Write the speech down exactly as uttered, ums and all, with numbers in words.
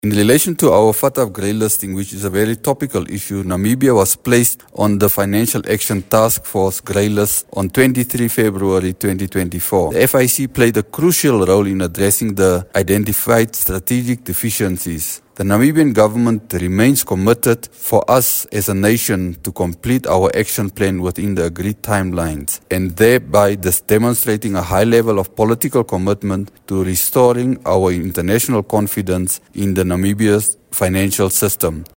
In relation to our V A T F grey listing, which is a very topical issue, Namibia was placed on the Financial Action Task Force grey list on the twenty-third of February twenty twenty-four. The F I C played a crucial role in addressing the identified strategic deficiencies. The Namibian government remains committed for us as a nation to complete our action plan within the agreed timelines, and thereby this demonstrating a high level of political commitment to restoring our international confidence in the Namibia's financial system.